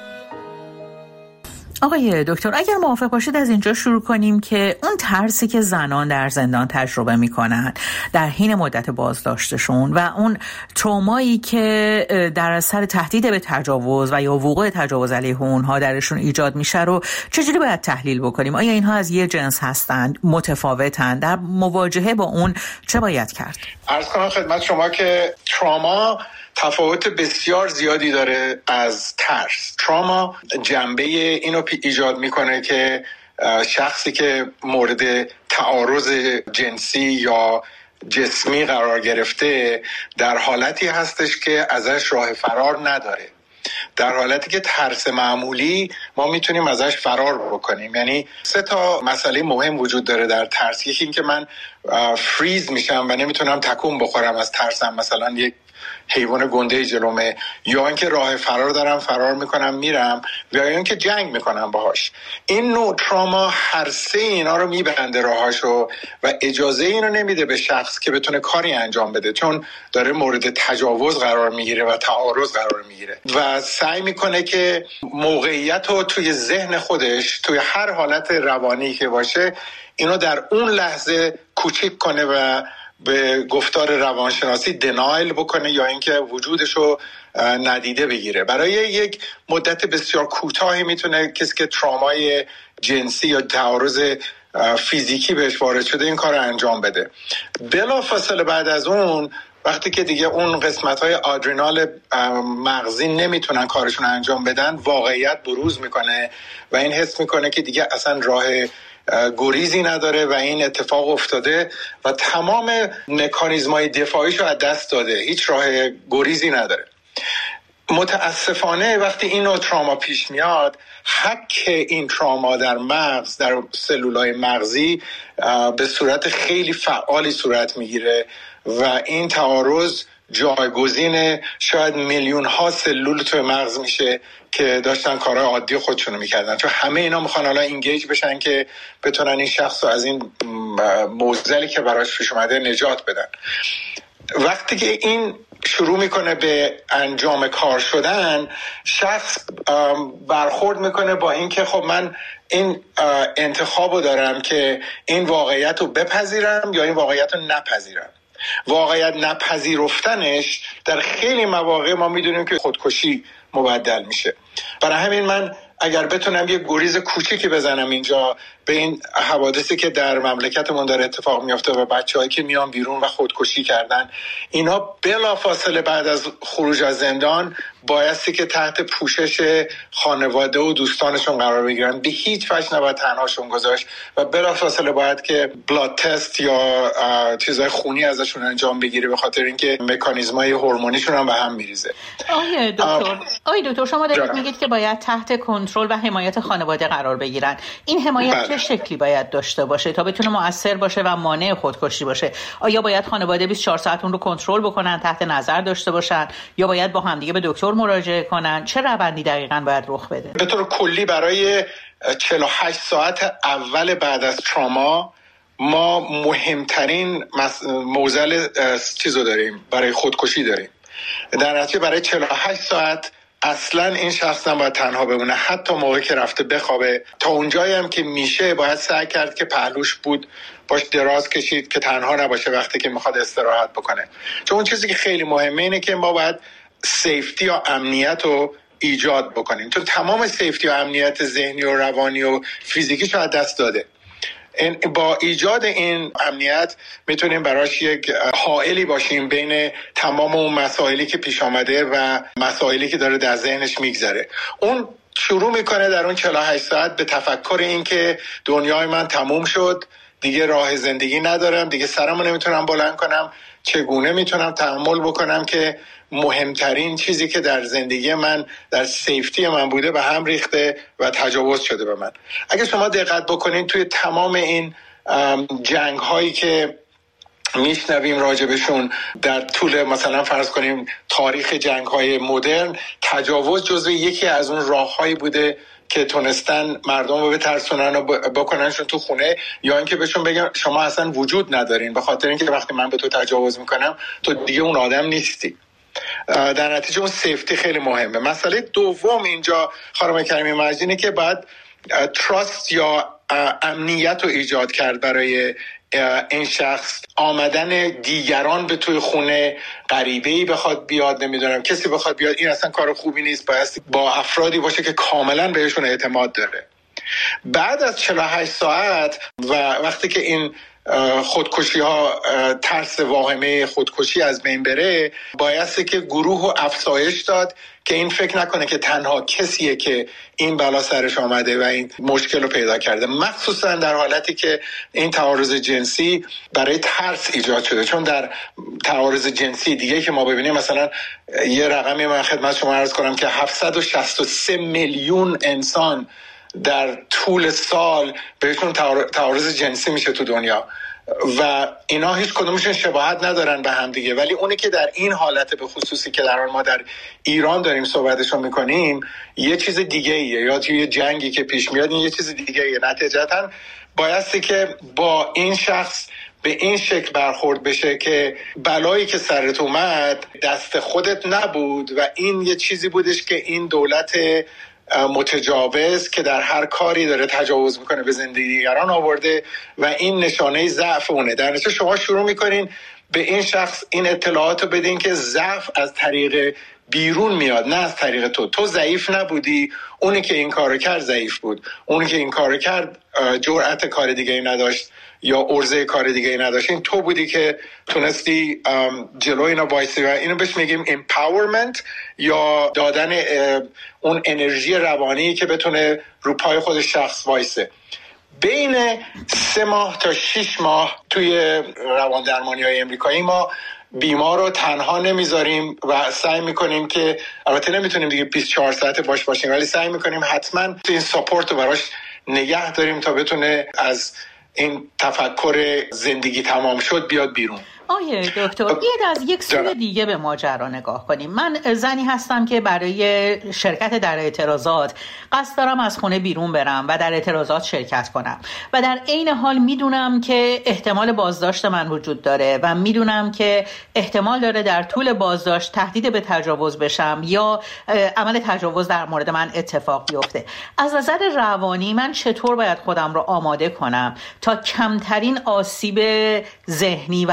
آقای دکتر، اگر موافق باشید از اینجا شروع کنیم که اون ترسی که زنان در زندان تجربه میکنن در حین مدت بازداشتشون و اون ترومایی که در اثر تهدید به تجاوز و یا وقوع تجاوز علیه اونها درشون ایجاد میشه رو چجوری باید تحلیل بکنیم؟ آیا اینها از یه جنس هستند، متفاوتند؟ در مواجهه با اون چه باید کرد؟ عرض کنم خدمت شما که تروما تفاوت بسیار زیادی داره از ترس. تراما جنبه اینو ایجاد میکنه که شخصی که مورد تعارض جنسی یا جسمی قرار گرفته در حالتی هستش که ازش راه فرار نداره، در حالتی که ترس معمولی ما میتونیم ازش فرار بکنیم. یعنی سه تا مسئله مهم وجود داره در ترس. یکی این که من فریز میشم و نمیتونم تکون بخورم از ترسم، مثلا یک حیوان گنده جلومه، یا اینکه راه فرار دارم فرار میکنم میرم، یا اینکه جنگ میکنم باهاش. این نوع تراما هر سه اینا رو میبنده راهاشو و اجازه اینو نمیده به شخص که بتونه کاری انجام بده، چون داره مورد تجاوز قرار میگیره و تعارض قرار میگیره و سعی میکنه که موقعیت رو توی ذهن خودش توی هر حالت روانی که باشه اینو در اون لحظه کوچیک کنه و به گفتار روانشناسی دنایل بکنه یا اینکه وجودشو ندیده بگیره. برای یک مدت بسیار کوتاهی میتونه کسی که ترامای جنسی یا تعارض فیزیکی بهش وارد شده این کار رو انجام بده. بلافاصله بعد از اون وقتی که دیگه اون قسمت‌های آدرینال مغزی نمیتونن کارشون انجام بدن، واقعیت بروز میکنه و این حس میکنه که دیگه اصلا راه گریزی نداره و این اتفاق افتاده و تمام مکانیزم‌های دفاعیشو از دست داده، هیچ راه گریزی نداره. متاسفانه وقتی این نوع تراما پیش میاد، حک این تراما در مغز، در سلولای مغزی به صورت خیلی فعالی صورت میگیره و این تعارض جایگزین شاید میلیون ها سلول توی مغز میشه که داشتن کارهای عادی خودشونو میکردن، چون همه اینا میخوان حالا اینگیج بشن که بتونن این شخص رو از این معضلی که براش پیش اومده نجات بدن. وقتی که این شروع میکنه به انجام کار شدن، شخص برخورد میکنه با این که خب من این انتخابو دارم که این واقعیت رو بپذیرم یا این واقعیت رو نپذیرم. واقعیت نپذیرفتنش در خیلی مواقع ما میدونیم که خودکشی مبدل میشه. برای همین من اگر بتونم یه گریز کوچیکی بزنم اینجا به این حوادثی که در مملکتمون داره اتفاق میفته و بچه‌هایی که میان بیرون و خودکشی کردن، اینا بلافاصله بعد از خروج از زندان بایستی که تحت پوشش خانواده و دوستانشون قرار بگیرن، به هیچ وجه نباید تنهاشون گذاشت و بلافاصله باید که بلاد تست یا چیزای خونی ازشون انجام بگیره، به خاطر اینکه مکانیزمای هورمونیشون هم به هم میریزه. آیه دکتر آیه دکتر شما دارید میگید که باید تحت کنترل و حمایت خانواده قرار بگیرن. این حمایت بله. چه شکلی باید داشته باشه تا بتونه مؤثر باشه و مانع خودکشی باشه؟ آیا باید خانواده بیست و چهار ساعت اون رو کنترل بکنن، تحت نظر داشته باشن، یا باید با همدیگه به دکتر مراجعه کنن؟ چه روندی دقیقاً باید رخ بده؟ به طور کلی برای چهل و هشت ساعت اول بعد از تراما ما مهمترین معضل چیزو داریم، برای خودکشی داریم. در نتیجه برای چهل و هشت ساعت اصلا این شخص نباید تنها بمونه، حتی موقعی که رفته بخوابه. تا اونجایی هم که میشه باید سعی کرد که پهلوش بود باش دراز کشید که تنها نباشه وقتی که میخواد استراحت بکنه. چون اون چیزی که خیلی مهمه اینه که ما باید سیفتی یا امنیت رو ایجاد بکنیم، چون تمام سیفتی و امنیت ذهنی و روانی و فیزیکی شاید دست داده. با ایجاد این امنیت میتونیم براش یک حائلی باشیم بین تمام اون مسائلی که پیش آمده و مسائلی که داره در ذهنش میگذره. اون شروع میکنه در اون چهل و هشت ساعت به تفکر این که دنیای من تموم شد، دیگه راه زندگی ندارم، دیگه سرمو نمیتونم بلند کنم، چگونه میتونم تحمل بکنم که مهمترین چیزی که در زندگی من، در سیفتی من بوده به هم ریخته و تجاوز شده به من. اگه شما دقت بکنین توی تمام این جنگ هایی که میشنویم راجبشون در طول مثلا فرض کنیم تاریخ جنگ های مدرن، تجاوز جزو یکی از اون راه هایی بوده که تونستن مردم رو بترسونن و بکننشون تو خونه، یا اینکه بهشون بگم شما اصلا وجود ندارین، به خاطر اینکه وقتی من به تو تجاوز میکنم تو دیگه اون آدم نیستی. در نتیجه اون سیفتی خیلی مهمه. مسئله دوم اینجا خانم کریمی مجدینه که باید تراست یا امنیت رو ایجاد کرد برای این شخص. آمدن دیگران به توی خونه، غریبه‌ای بخواد بیاد، نمیدونم کسی بخواد بیاد، این اصلا کار خوبی نیست. باید با افرادی باشه که کاملا بهشون اعتماد داره. بعد از چهل و هشت ساعت و وقتی که این خودکشی ها، ترس واهمه خودکشی از بین بره، بایسته که گروه رو افزایش داد که این فکر نکنه که تنها کسیه که این بلا سرش آمده و این مشکل رو پیدا کرده، مخصوصا در حالتی که این تعارض جنسی برای ترس ایجاد شده. چون در تعارض جنسی دیگه که ما ببینیم، مثلا یه رقمی من خدمت شما عرض کنم که هفتصد و شصت و سه میلیون انسان در طول سال بهشون تعارض جنسی میشه تو دنیا و اینا هیچ کدومشون شباهت ندارن به هم دیگه، ولی اونی که در این حالت به خصوصی که در ما در ایران داریم صحبتشو میکنیم یه چیز دیگه ایه، یا توی جنگی که پیش میاد این یه چیز دیگه ایه. نتیجتاً بایستی که با این شخص به این شکل برخورد بشه که بلایی که سرت اومد دست خودت نبود و این یه چیزی بودش که این دولت متجاوز که در هر کاری داره تجاوز میکنه به زندگی دیگران آورده و این نشانه ضعف اونه. در نتیجه شما شروع میکنین به این شخص این اطلاعاتو بدین که ضعف از طریق بیرون میاد، نه از طریق تو. تو ضعیف نبودی، اونی که این کارو کرد ضعیف بود، اونی که این کارو کرد جرأت کار دیگه ای نداشت یا عرضه کار دیگه ای نداشت. این تو بودی که تونستی جلو اینا وایسی و اینو بهش میگیم empowerment یا دادن اون انرژی روانی که بتونه رو پای خود شخص وایسه. بین سه ماه تا شش ماه توی روان درمانی های امریکایی ما بیمار رو تنها نمیذاریم و سعی میکنیم که، البته نمیتونیم دیگه بیست و چهار ساعت باش باشیم، ولی سعی میکنیم حتما این ساپورت رو براش نگه داریم تا بتونه از این تفکر زندگی تمام شد بیاد بیرون. آیه دکتر، بیاید از یک سوی دیگه به ماجرا نگاه کنیم. من زنی هستم که برای شرکت در اعتراضات قصد دارم از خونه بیرون برم و در اعتراضات شرکت کنم و در عین حال میدونم که احتمال بازداشت من وجود داره و میدونم که احتمال داره در طول بازداشت تهدید به تجاوز بشم یا عمل تجاوز در مورد من اتفاق بیفته. از نظر روانی من چطور باید خودم رو آماده کنم تا کمترین آسیب ذهنی و روانی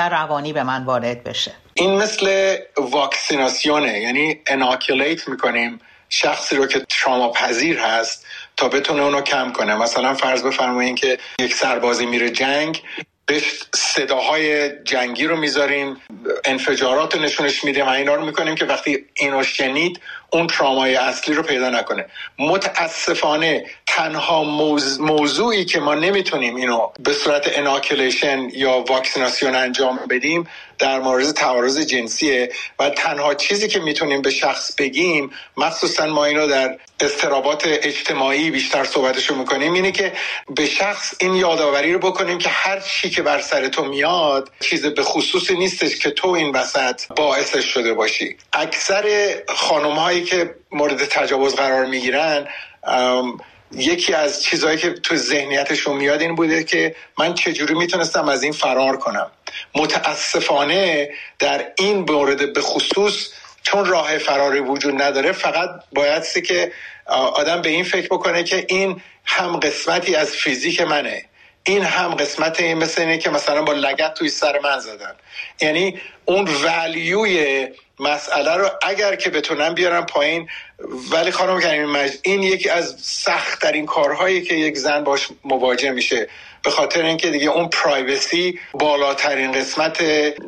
جسمانی به من وارد بشه. این مثل واکسیناسیونه، یعنی اناکولیت میکنیم شخصی رو که تراما پذیر هست تا بتونه اونو کم کنه. مثلا فرض بفرمایید که یک سربازی میره جنگ، بهش صداهای جنگی رو میذاریم، انفجارات رو نشونش میدیم و اینا رو میکنیم که وقتی اینو شنید اون ترامای اصلی رو پیدا نکنه. متاسفانه تنها موز... موضوعی که ما نمیتونیم اینو به صورت اناکولیشن یا واکسیناسیون انجام بدیم در مورد تعارض جنسیه و تنها چیزی که میتونیم به شخص بگیم، مخصوصا ما اینو در اضطرابات اجتماعی بیشتر صحبتشو میکنیم، اینه که به شخص این یادآوری رو بکنیم که هر چی که بر سر تو میاد چیز به خصوصی نیستش که تو این وسط باعثش شده باشی. اکثر خانم‌هایی که مورد تجاوز قرار میگیرن، یکی از چیزهایی که تو ذهنیتشون میاد این بوده که من چجوری میتونستم از این فرار کنم. متاسفانه در این مورد به خصوص چون راه فراری وجود نداره، فقط بایدستی که آدم به این فکر بکنه که این هم قسمتی از فیزیک منه، این هم قسمت این مثل اینه که مثلا با لگد توی سر من زدن. یعنی اون ولیوی مسئله رو اگر که بتونم بیارم پایین. ولی خانم کریمی مجید، این یکی از سخت ترین کارهایی که یک زن باش مواجه میشه، به خاطر اینکه دیگه اون پرایوسی بالاترین قسمت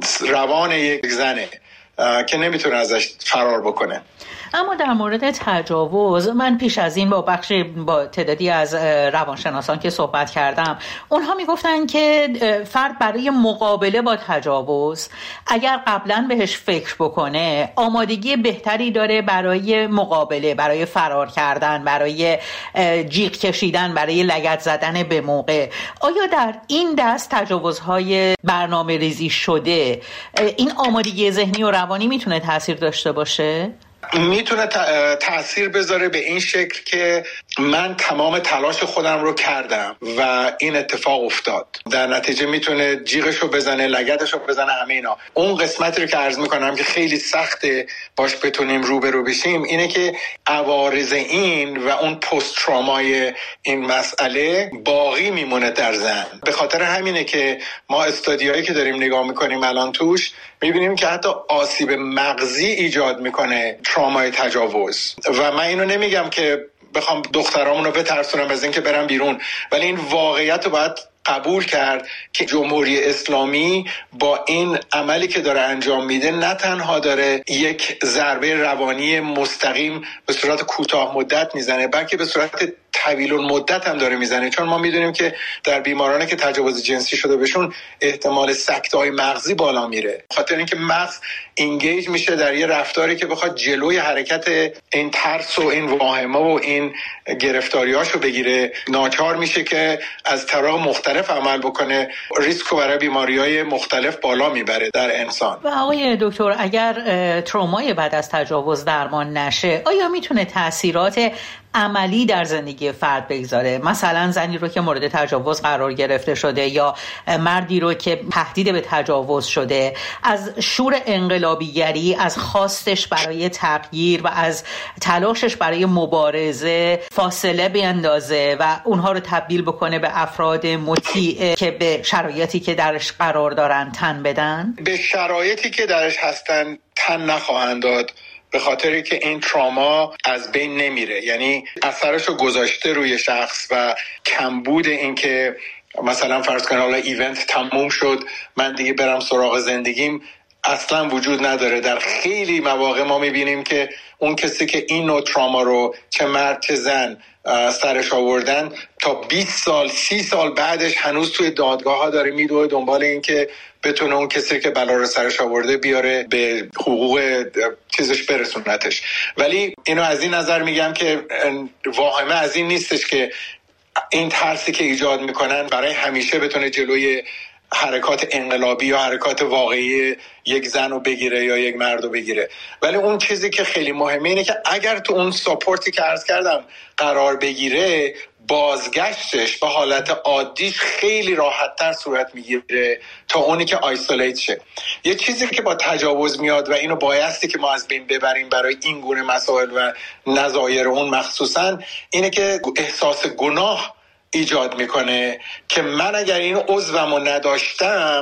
روان یک زنه که نمیتونه ازش فرار بکنه. اما در مورد تجاوز، من پیش از این با بخش با تعدادی از روانشناسان که صحبت کردم، اونها میگفتن که فرد برای مقابله با تجاوز اگر قبلا بهش فکر بکنه آمادگی بهتری داره برای مقابله، برای فرار کردن، برای جیغ کشیدن، برای لگد زدن به موقع. آیا در این دست تجاوزهای برنامه ریزی شده این آمادگی ذهنی و روانی میتونه تاثیر داشته باشه؟ میتونه تأثیر بذاره به این شکل که من تمام تلاش خودم رو کردم و این اتفاق افتاد. در نتیجه میتونه جیغشو بزنه، لگدشو بزنه، همه اینا. اون قسمتی رو که عرض میکنم که خیلی سخته باش بتونیم روبرو بشیم اینه که عوارض این و اون پست ترامای این مسئله باقی میمونه در زن. به خاطر همینه که ما استادیایی که داریم نگاه میکنیم الان توش میبینیم که حتی آسیب مغزی ایجاد میکنه ترامای تجاوز. و من اینو نمیگم که بخوام دخترامون رو بترسونم از اینکه برن بیرون، ولی این واقعیت رو باید قبول کرد که جمهوری اسلامی با این عملی که داره انجام میده نه تنها داره یک ضربه روانی مستقیم به صورت کوتاه مدت میزنه، بلکه به صورت طویل المدت هم داره میزنه. چون ما میدونیم که در بیمارانی که تجاوز جنسی شده بهشون احتمال سکته‌های مغزی بالا میره، خاطر اینکه مغز اینگیج میشه در یه رفتاری که بخواد جلوی حرکت این ترس و این واهمه و این گرفتاریاشو بگیره، ناچار میشه که از طرق مختلف عمل بکنه، ریسک برای بیماری‌های مختلف بالا میبره در انسان. و آقای دکتر، اگر ترومای بعد از تجاوز درمان نشه، آیا میتونه تاثیرات عملی در زندگی فرد بگذاره؟ مثلا زنی رو که مورد تجاوز قرار گرفته شده یا مردی رو که تهدید به تجاوز شده، از شور انقلابیگری، از خواستش برای تغییر و از تلاشش برای مبارزه فاصله بیندازه و اونها رو تبدیل بکنه به افراد مطیع که به شرایطی که درش قرار دارن تن بدن؟ به شرایطی که درش هستن تن نخواهند داد، به خاطری که این تراما از بین نمیره. یعنی اثرشو گذاشته روی شخص و کمبود این که مثلا فرض کنه حالا ایونت تموم شد من دیگه برم سراغ زندگیم اصلا وجود نداره. در خیلی مواقع ما میبینیم که اون کسی که این نوع تراما رو چه مرد چه زن سرش آوردن تا بیست سال سی سال بعدش هنوز توی دادگاه ها داره میدوه دنبال این که بتونه اون کسی که بلا رو سرش آورده بیاره به حقوق چیزش برسونتش. ولی اینو از این نظر میگم که واهمه از این نیستش که این ترسی که ایجاد میکنن برای همیشه بتونه جلوی حرکات انقلابی یا حرکات واقعی یک زن رو بگیره یا یک مرد رو بگیره. ولی اون چیزی که خیلی مهمه اینه که اگر تو اون ساپورتی که عرض کردم قرار بگیره، بازگشتش به حالت عادیش خیلی راحت‌تر صورت میگیره تا اونی که آیسولیت شه. یه چیزی که با تجاوز میاد و اینو بایستی که ما از بین ببریم برای این گونه مسائل و نظایر اون مخصوصا، اینه که احساس گناه ایجاد میکنه که من اگر این عضومو نداشتم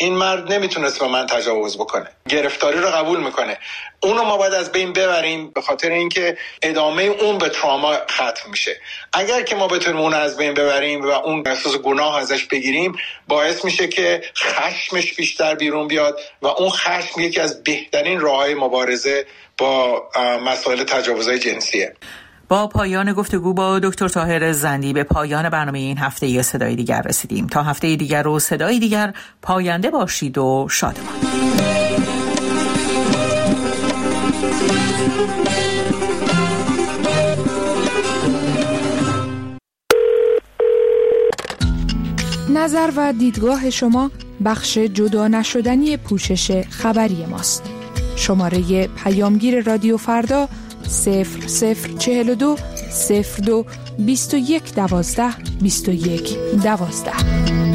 این مرد نمیتونست به من تجاوز بکنه، گرفتاری رو قبول میکنه، اونو ما باید از بین ببریم به خاطر اینکه ادامه اون به تراما ختم میشه. اگر که ما بتونیم اون از بین ببریم و اون احساس گناه ازش بگیریم، باعث میشه که خشمش بیشتر بیرون بیاد و اون خشم یکی از بهترین راههای مبارزه با مسائل تجاوزهای جنسیه. با پایان گفتگو با دکتر طاهر زندی به پایان برنامه این هفته ی صدای دیگر رسیدیم. تا هفته دیگر و صدای دیگر، پاینده باشید و شادمان. نظر و دیدگاه شما بخش جدا نشدنی پوشش خبری ماست. شماره پیامگیر رادیو فردا صفر صفر چهل و دو صفر دو بیست و یک دوازده بیست و یک دوازده.